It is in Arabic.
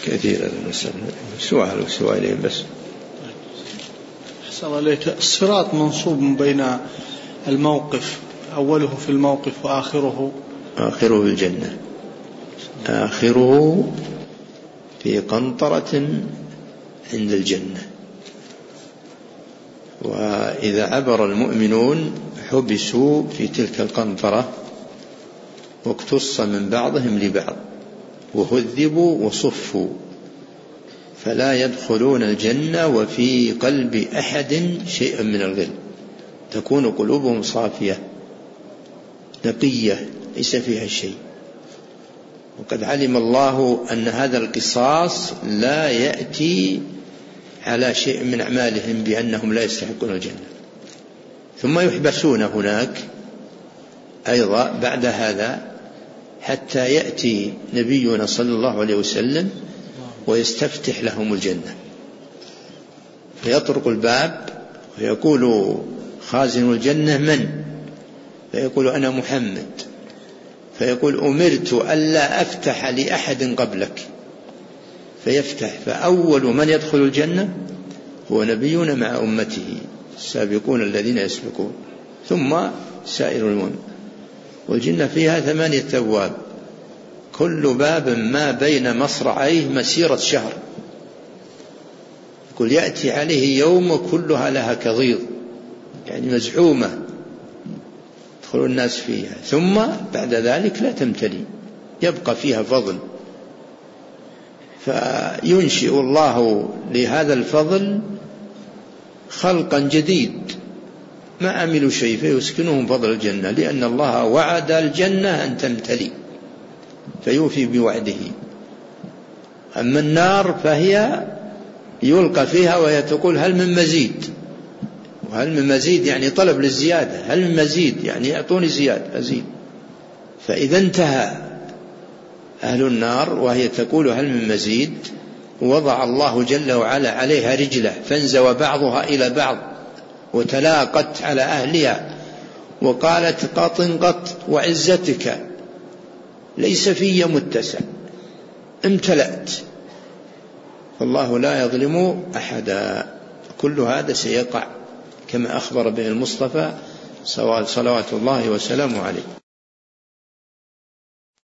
كثير المسألة سؤالين بس. أحسن عليك. الصراط منصوب بين الموقف، أوله في الموقف وآخره في الجنة، آخره في قنطرة عند الجنة. وإذا عبر المؤمنون حبسوا في تلك القنطرة واقتص من بعضهم لبعض وهذبوا وصفوا، فلا يدخلون الجنة وفي قلب أحد شيء من الغل، تكون قلوبهم صافية نقية ليس فيها شيء. وقد علم الله أن هذا القصاص لا يأتي على شيء من أعمالهم بأنهم لا يستحقون الجنة، ثم يحبسون هناك أيضا بعد هذا حتى يأتي نبينا صلى الله عليه وسلم ويستفتح لهم الجنة، فيطرق الباب ويقول خازن الجنة من؟ فيقول أنا محمد، فيقول أمرت ألا أفتح لأحد قبلك، فيفتح، فأول من يدخل الجنة هو نبينا مع أمته السابقون الذين يسبقون، ثم سائر المؤمنين. والجنة فيها 8 أبواب، كل باب ما بين مصرعيه مسيرة شهر، يقول يأتي عليه يوم كلها لها كضيض، يعني مزحومة يدخل الناس فيها، ثم بعد ذلك لا تمتلي، يبقى فيها فضل، فينشئ الله لهذا الفضل خلقا جديد ما عملوا شيء فيسكنهم فضل الجنة، لأن الله وعد الجنة أن تمتلي فيوفي بوعده. أما النار فهي يلقى فيها وهي تقول هل من مزيد، وهل من مزيد يعني طلب للزيادة، هل من مزيد يعني أعطوني زيادة أزيد. فإذا انتهى أهل النار وهي تقول هل من مزيد، وضع الله جل وعلا عليها رجله فانزوى بعضها إلى بعض وتلاقت على أهلها وقالت قط قط وعزتك ليس في متسع امتلأت. فالله لا يظلم أحدا، كل هذا سيقع كما أخبر به المصطفى صلوات الله وسلامه عليه.